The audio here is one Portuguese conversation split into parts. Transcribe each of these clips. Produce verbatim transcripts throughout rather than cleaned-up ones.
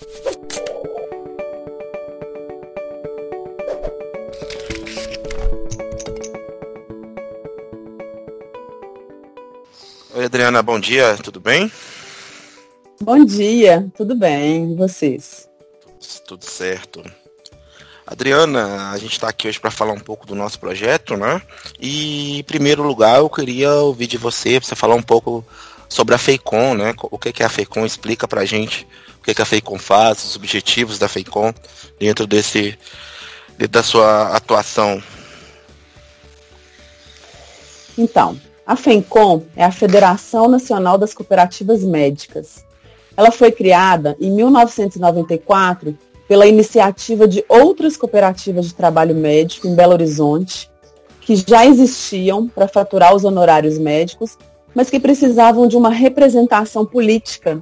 Oi, Adriana, bom dia, tudo bem? Bom dia, tudo bem, e vocês? Tudo certo. Adriana, a gente está aqui hoje para falar um pouco do nosso projeto, né? E, em primeiro lugar, eu queria ouvir de você, para você falar um pouco sobre a FEICOM, né? O que é a FEICOM? Explica para a gente o que a FEICOM faz, os objetivos da FEICOM dentro desse, dentro da sua atuação. Então, a FEICOM é a Federação Nacional das Cooperativas Médicas. Ela foi criada em mil novecentos e noventa e quatro pela iniciativa de outras cooperativas de trabalho médico em Belo Horizonte, que já existiam para faturar os honorários médicos, mas que precisavam de uma representação política,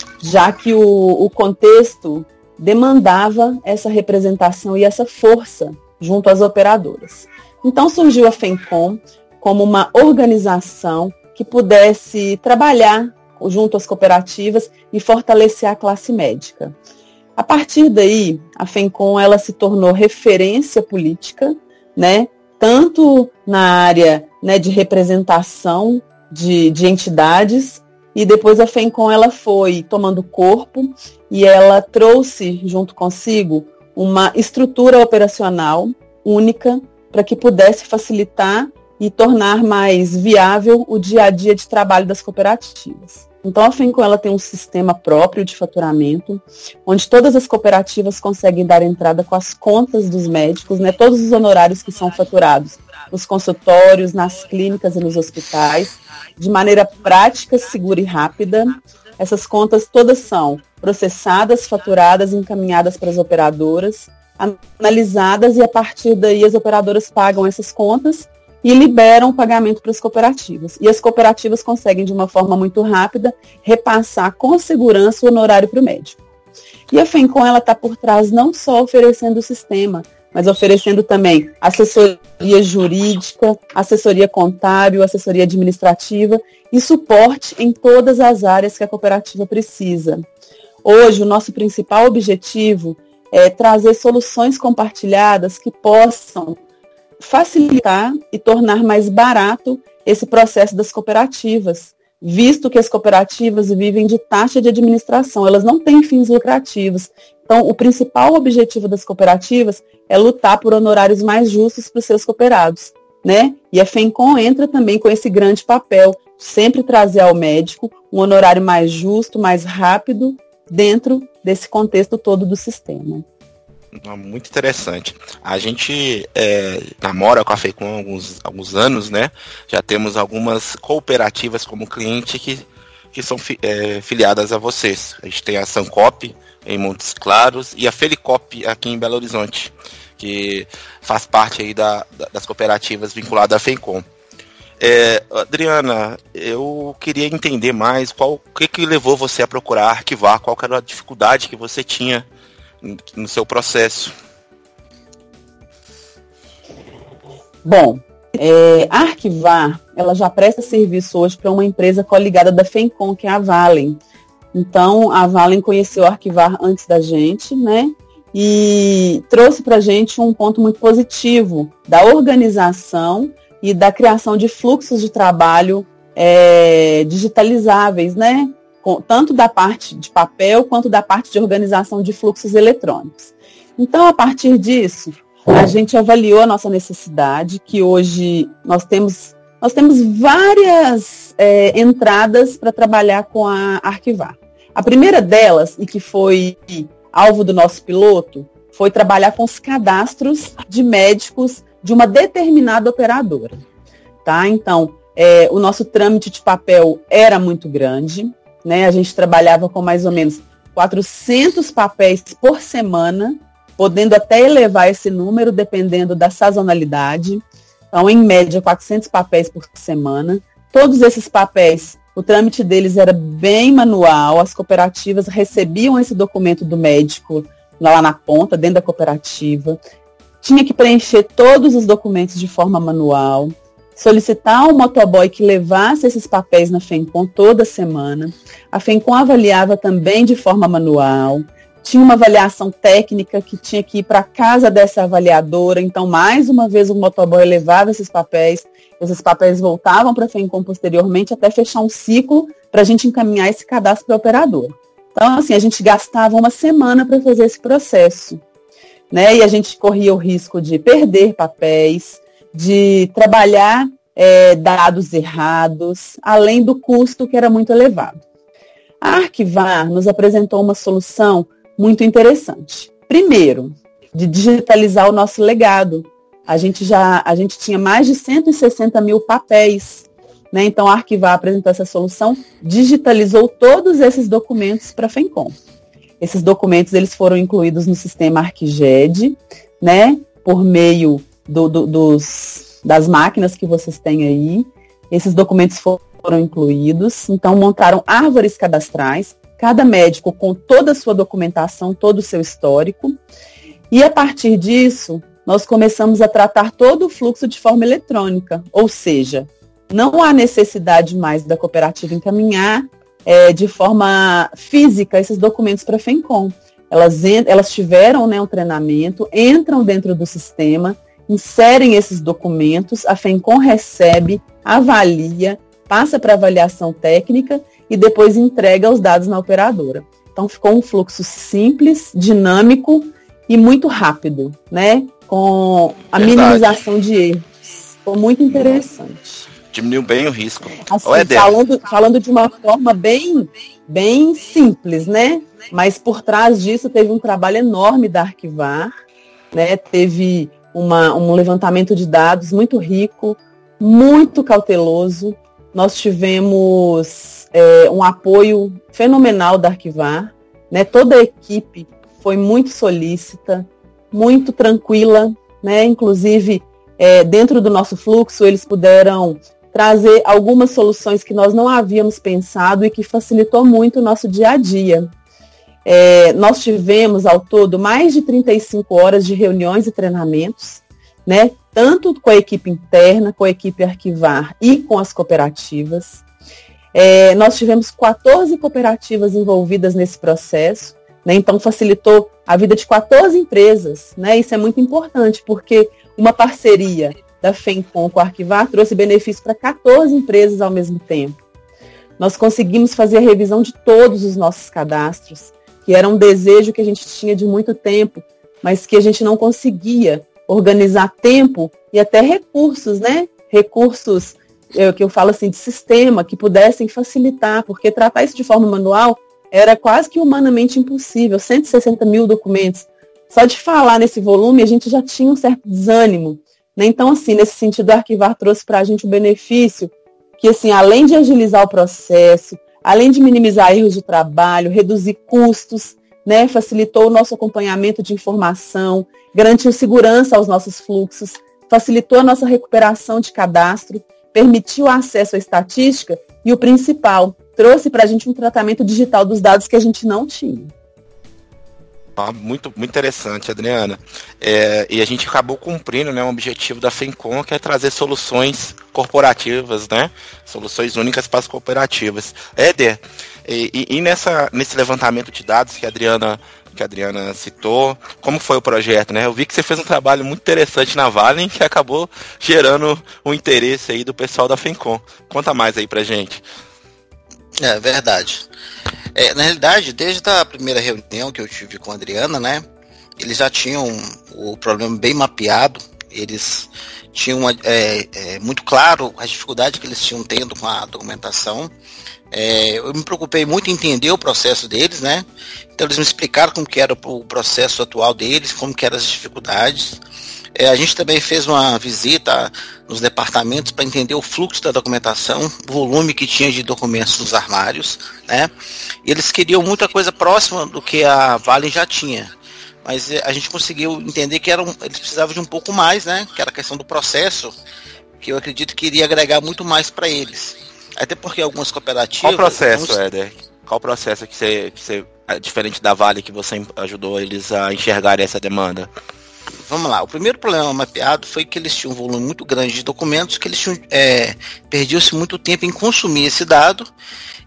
já que o, o contexto demandava essa representação e essa força junto às operadoras. Então surgiu a FEICOM como uma organização que pudesse trabalhar junto às cooperativas e fortalecer a classe médica. A partir daí, a FEICOM ela se tornou referência política, né, tanto na área, né, de representação de, de entidades, e depois a FEICOM ela foi tomando corpo e ela trouxe junto consigo uma estrutura operacional única para que pudesse facilitar e tornar mais viável o dia a dia de trabalho das cooperativas. Então, a FEICOM ela tem um sistema próprio de faturamento, onde todas as cooperativas conseguem dar entrada com as contas dos médicos, né, todos os honorários que são faturados nos consultórios, nas clínicas e nos hospitais, de maneira prática, segura e rápida. Essas contas todas são processadas, faturadas, encaminhadas para as operadoras, analisadas, e a partir daí as operadoras pagam essas contas e liberam o pagamento para as cooperativas. E as cooperativas conseguem, de uma forma muito rápida, repassar com segurança o honorário para o médico. E a FEICOM está por trás não só oferecendo o sistema, mas oferecendo também assessoria jurídica, assessoria contábil, assessoria administrativa e suporte em todas as áreas que a cooperativa precisa. Hoje, o nosso principal objetivo é trazer soluções compartilhadas que possam facilitar e tornar mais barato esse processo das cooperativas, visto que as cooperativas vivem de taxa de administração, elas não têm fins lucrativos. Então, o principal objetivo das cooperativas é lutar por honorários mais justos para os seus cooperados, né? E a FEICOM entra também com esse grande papel, sempre trazer ao médico um honorário mais justo, mais rápido, dentro desse contexto todo do sistema. Muito interessante. A gente é, namora com a FEICOM há alguns, alguns anos, né? Já temos algumas cooperativas como cliente que, que são fi, é, filiadas a vocês. A gente tem a Sancop em Montes Claros e a Felicop aqui em Belo Horizonte, que faz parte aí da, da, das cooperativas vinculadas à FEICOM. É, Adriana, eu queria entender mais qual, o que, que levou você a procurar arquivar, qual que era a dificuldade que você tinha no seu processo. Bom, é, a Arquivar, ela já presta serviço hoje para uma empresa coligada da FEICOM, que é a Valem. Então, a Valem conheceu a Arquivar antes da gente, né? E trouxe para a gente um ponto muito positivo da organização e da criação de fluxos de trabalho é, digitalizáveis, né? Tanto da parte de papel quanto da parte de organização de fluxos eletrônicos. Então, a partir disso, a gente avaliou a nossa necessidade, que hoje nós temos, nós temos várias é, entradas para trabalhar com a Arquivar. A primeira delas, e que foi alvo do nosso piloto, foi trabalhar com os cadastros de médicos de uma determinada operadora. Tá? Então, é, o nosso trâmite de papel era muito grande, né? A gente trabalhava com mais ou menos quatrocentos papéis por semana, podendo até elevar esse número, dependendo da sazonalidade. Então, em média, quatrocentos papéis por semana. Todos esses papéis, o trâmite deles era bem manual, as cooperativas recebiam esse documento do médico lá na ponta, dentro da cooperativa. Tinha que preencher todos os documentos de forma manual, solicitar um motoboy que levasse esses papéis na FEICOM toda semana. A FEICOM avaliava também de forma manual, tinha uma avaliação técnica que tinha que ir para a casa dessa avaliadora, então mais uma vez o motoboy levava esses papéis, esses papéis voltavam para a FENCOM posteriormente até fechar um ciclo para a gente encaminhar esse cadastro para a operadora. Então, assim, a gente gastava uma semana para fazer esse processo, né? E a gente corria o risco de perder papéis, de trabalhar é, dados errados, além do custo que era muito elevado. A Arquivar nos apresentou uma solução muito interessante. Primeiro, de digitalizar o nosso legado. A gente já a gente tinha mais de cento e sessenta mil papéis, né? Então a Arquivar apresentou essa solução, digitalizou todos esses documentos para a FENCOM. Esses documentos eles foram incluídos no sistema ArquiGED, né? Por meio do, do, dos, das máquinas que vocês têm aí. Esses documentos foram incluídos, então montaram árvores cadastrais, cada médico com toda a sua documentação, todo o seu histórico. E a partir disso, nós começamos a tratar todo o fluxo de forma eletrônica, ou seja, não há necessidade mais da cooperativa encaminhar é, de forma física esses documentos para a FENCOM. Elas, elas tiveram, né, um treinamento, entram dentro do sistema, inserem esses documentos, a FENCOM recebe, avalia, passa para avaliação técnica e depois entrega os dados na operadora. Então ficou um fluxo simples, dinâmico e muito rápido, né? Com a Verdade. minimização de erros. Ficou muito interessante. Diminuiu bem o risco. Assim, falando, falando de uma forma bem, bem simples, né? Mas por trás disso teve um trabalho enorme da Arquivar, né? Teve uma, um levantamento de dados muito rico, muito cauteloso. Nós tivemos é, um apoio fenomenal da Arquivar, né? Toda a equipe foi muito solícita, muito tranquila, né? Inclusive, é, dentro do nosso fluxo, eles puderam trazer algumas soluções que nós não havíamos pensado e que facilitou muito o nosso dia a dia. É, nós tivemos, ao todo, mais de trinta e cinco horas de reuniões e treinamentos, né? Tanto com a equipe interna, com a equipe Arquivar e com as cooperativas. É, nós tivemos quatorze cooperativas envolvidas nesse processo, né? Então facilitou a vida de quatorze empresas, né? Isso é muito importante, porque uma parceria da FENCOM com a Arquivar trouxe benefício para quatorze empresas ao mesmo tempo. Nós conseguimos fazer a revisão de todos os nossos cadastros, que era um desejo que a gente tinha de muito tempo, mas que a gente não conseguia organizar tempo e até recursos, né? Recursos, eu, que eu falo assim, de sistema, que pudessem facilitar, porque tratar isso de forma manual era quase que humanamente impossível, cento e sessenta mil documentos. Só de falar nesse volume, a gente já tinha um certo desânimo, né? Então, assim, nesse sentido, a Arquivar trouxe para a gente o benefício que, assim, além de agilizar o processo, além de minimizar erros de trabalho, reduzir custos, né, facilitou o nosso acompanhamento de informação, garantiu segurança aos nossos fluxos, facilitou a nossa recuperação de cadastro, permitiu acesso à estatística e, o principal, trouxe para a gente um tratamento digital dos dados que a gente não tinha. Ah, muito, muito interessante, Adriana. É, e a gente acabou cumprindo, né, um objetivo da FENCOM, que é trazer soluções corporativas, né, soluções únicas para as cooperativas. Éder, e, e, e nessa, nesse levantamento de dados que a Adriana, que a Adriana citou, como foi o projeto, né? Eu vi que você fez um trabalho muito interessante na Valen, que acabou gerando o interesse aí do pessoal da FENCOM. Conta mais aí pra gente. É verdade. É, na realidade, desde a primeira reunião que eu tive com a Adriana, né, eles já tinham o problema bem mapeado, eles tinham é, é, muito claro as dificuldades que eles tinham tendo com a documentação. É, eu me preocupei muito em entender o processo deles, né, então eles me explicaram como que era o processo atual deles, como que eram as dificuldades. É, a gente também fez uma visita nos departamentos para entender o fluxo da documentação, o volume que tinha de documentos nos armários, né? E eles queriam muita coisa próxima do que a Valen já tinha, mas a gente conseguiu entender que era um, eles precisavam de um pouco mais, né? Que era a questão do processo, que eu acredito que iria agregar muito mais para eles. Até porque algumas cooperativas... Qual o processo, não... Éder? Qual o processo que você, que você, diferente da Vale, que você ajudou eles a enxergarem essa demanda? Vamos lá, o primeiro problema mapeado foi que eles tinham um volume muito grande de documentos, que eles tinham, é, perdiam-se muito tempo em consumir esse dado,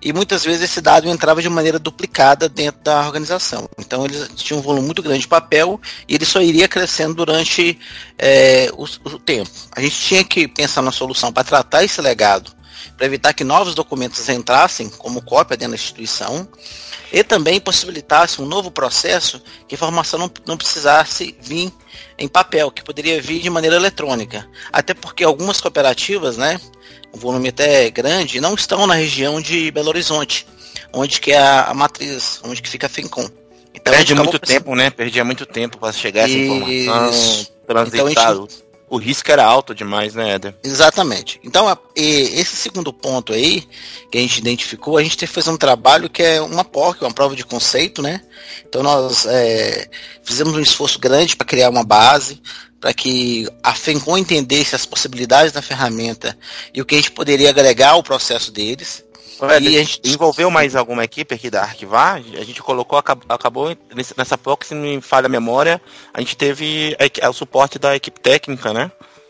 e muitas vezes esse dado entrava de maneira duplicada dentro da organização. Então eles tinham um volume muito grande de papel e ele só iria crescendo durante é, o, o tempo. A gente tinha que pensar na solução para tratar esse legado, para evitar que novos documentos entrassem como cópia dentro da instituição e também possibilitasse um novo processo que a informação não, não precisasse vir em papel, que poderia vir de maneira eletrônica. Até porque algumas cooperativas, né, um volume até grande, não estão na região de Belo Horizonte, onde que é a, a matriz, onde que fica a FENCOM. Então, Perde muito pensando... tempo, né? Perdia muito tempo para chegar essa informação, Isso. transitar. Então, gente... O risco era alto demais, né, Éder? Exatamente. Então, a, esse segundo ponto aí, que a gente identificou, a gente teve que fazer um trabalho que é uma P O C, uma prova de conceito, né? Então, nós é, fizemos um esforço grande para criar uma base, para que a FENCOM entendesse as possibilidades da ferramenta e o que a gente poderia agregar ao processo deles. Éder, e a gente envolveu mais alguma equipe aqui da Arquivar? A gente colocou, acabou nessa P O C, se não me falha a memória, a gente teve o suporte da equipe técnica, né?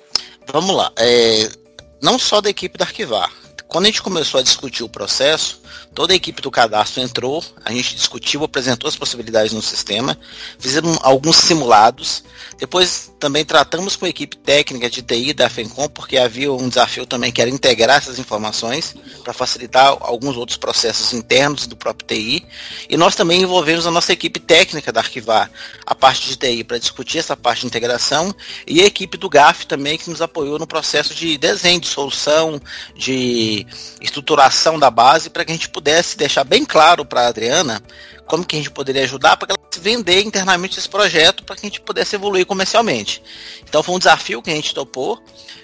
Vamos lá. É, não só da equipe da Arquivar. Quando a gente começou a discutir o processo, toda a equipe do cadastro entrou, a gente discutiu, apresentou as possibilidades no sistema, fizemos alguns simulados, depois também tratamos com a equipe técnica de T I da FENCOM, porque havia um desafio também que era integrar essas informações para facilitar alguns outros processos internos do próprio T I, e nós também envolvemos a nossa equipe técnica da Arquivar, a parte de T I, para discutir essa parte de integração, e a equipe do G A F também, que nos apoiou no processo de desenho, de solução, de estruturação da base, para que a gente pudesse deixar bem claro para a Adriana como que a gente poderia ajudar para que ela vender internamente esse projeto, para que a gente pudesse evoluir comercialmente. Então foi um desafio que a gente topou.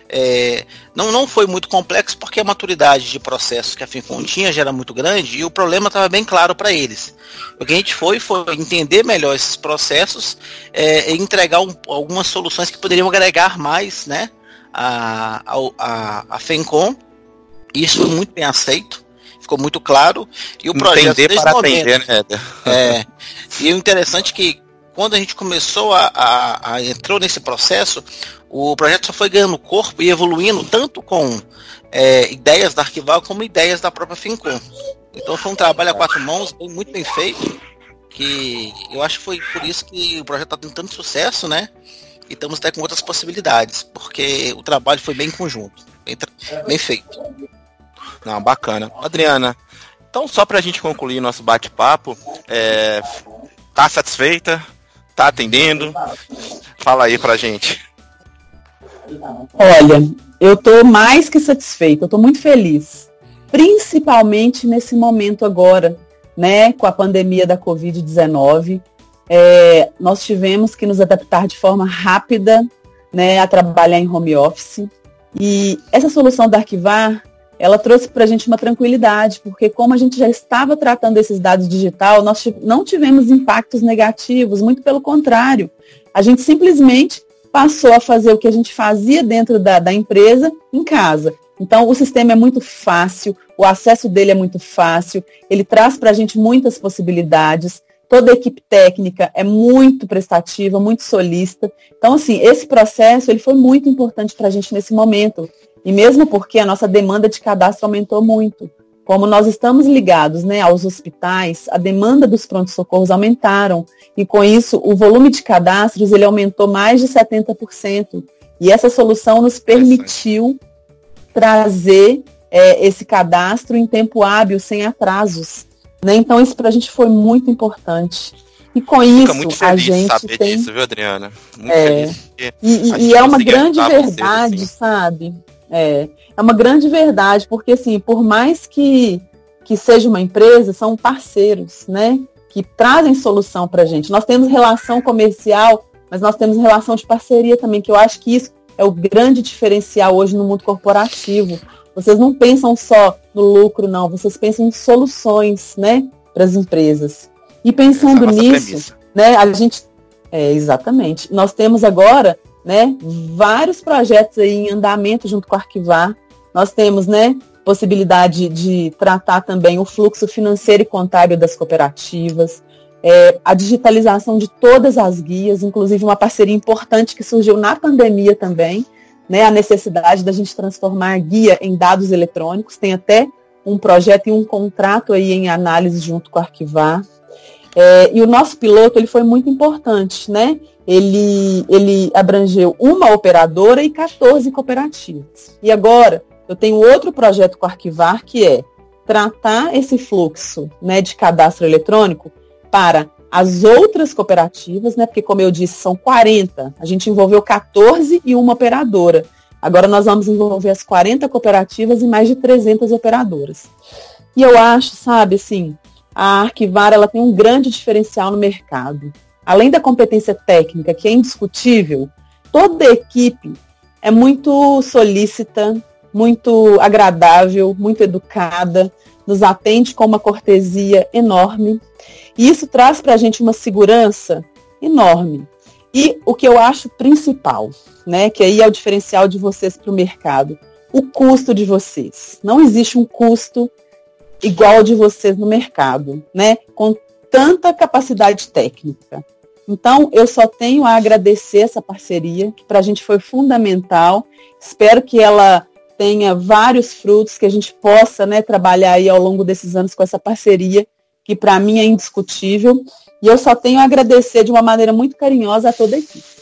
É, não, não foi muito complexo, porque a maturidade de processos que a FENCOM tinha já era muito grande e o problema estava bem claro para eles. O que a gente foi foi entender melhor esses processos é, e entregar um, algumas soluções que poderiam agregar mais, né, a, a, a FENCOM. Isso foi muito bem aceito, ficou muito claro. E o projeto entender para momento, atender, né? É, e o interessante é que quando a gente começou a, a, a entrou nesse processo, o projeto só foi ganhando corpo e evoluindo tanto com é, ideias da Arquivar como ideias da própria FENCOM. Então foi um trabalho a quatro mãos, muito bem feito, que eu acho que foi por isso que o projeto está tendo tanto sucesso, né? E estamos até com outras possibilidades, porque o trabalho foi bem conjunto, bem, bem feito. Não, bacana. Adriana, então só pra gente concluir nosso bate-papo, é, tá satisfeita? Tá atendendo? Fala aí pra gente. Olha, eu tô mais que satisfeita, eu tô muito feliz, principalmente nesse momento agora, né, com a pandemia da covid dezenove, é, nós tivemos que nos adaptar de forma rápida, né, a trabalhar em home office, e essa solução da Arquivar, ela trouxe para a gente uma tranquilidade, porque como a gente já estava tratando esses dados digital, nós não tivemos impactos negativos, muito pelo contrário. A gente simplesmente passou a fazer o que a gente fazia dentro da, da empresa em casa. Então, o sistema é muito fácil, o acesso dele é muito fácil, ele traz para a gente muitas possibilidades, toda a equipe técnica é muito prestativa, muito solícita. Então, assim, esse processo ele foi muito importante para a gente nesse momento. E mesmo porque a nossa demanda de cadastro aumentou muito. Como nós estamos ligados, né, aos hospitais, a demanda dos pronto-socorros aumentaram. E com isso, o volume de cadastros ele aumentou mais de setenta por cento. E essa solução nos permitiu trazer é, esse cadastro em tempo hábil, sem atrasos. Né? Então, isso para a gente foi muito importante. E com isso, muito a gente saber tem... disso, viu, Adriana? Muito é... feliz. E, e é uma grande verdade, vocês, assim. sabe? É, é uma grande verdade, porque assim, por mais que, que seja uma empresa, são parceiros, né? Que trazem solução para a gente. Nós temos relação comercial, mas nós temos relação de parceria também, que eu acho que isso é o grande diferencial hoje no mundo corporativo. Vocês não pensam só no lucro, não. Vocês pensam em soluções, né? Para as empresas. E pensando Essa é a nisso, premissa. né? A gente... É, exatamente. Nós temos agora... Né, vários projetos aí em andamento junto com a Arquivar. Nós temos, né, possibilidade de tratar também o fluxo financeiro e contábil das cooperativas, é, a digitalização de todas as guias, inclusive uma parceria importante que surgiu na pandemia também, né, a necessidade da gente transformar a guia em dados eletrônicos. Tem até um projeto e um contrato aí em análise junto com a Arquivar. É, e o nosso piloto ele foi muito importante, né? Ele, ele abrangeu uma operadora e quatorze cooperativas. E agora eu tenho outro projeto com a Arquivar, que é tratar esse fluxo, né, de cadastro eletrônico para as outras cooperativas, né? Porque, como eu disse, são quarenta. A gente envolveu quatorze e uma operadora. Agora nós vamos envolver as quarenta cooperativas e mais de trezentas operadoras. E eu acho, sabe, assim, a Arquivar ela tem um grande diferencial no mercado. Além da competência técnica, que é indiscutível, toda a equipe é muito solícita, muito agradável, muito educada, nos atende com uma cortesia enorme. E isso traz para a gente uma segurança enorme. E o que eu acho principal, né, que aí é o diferencial de vocês para o mercado, o custo de vocês. Não existe um custo igual ao de vocês no mercado, né, com tanta capacidade técnica. Então, eu só tenho a agradecer essa parceria, que para a gente foi fundamental. Espero que ela tenha vários frutos, que a gente possa, né, trabalhar aí ao longo desses anos com essa parceria, que para mim é indiscutível. E eu só tenho a agradecer de uma maneira muito carinhosa a toda a equipe.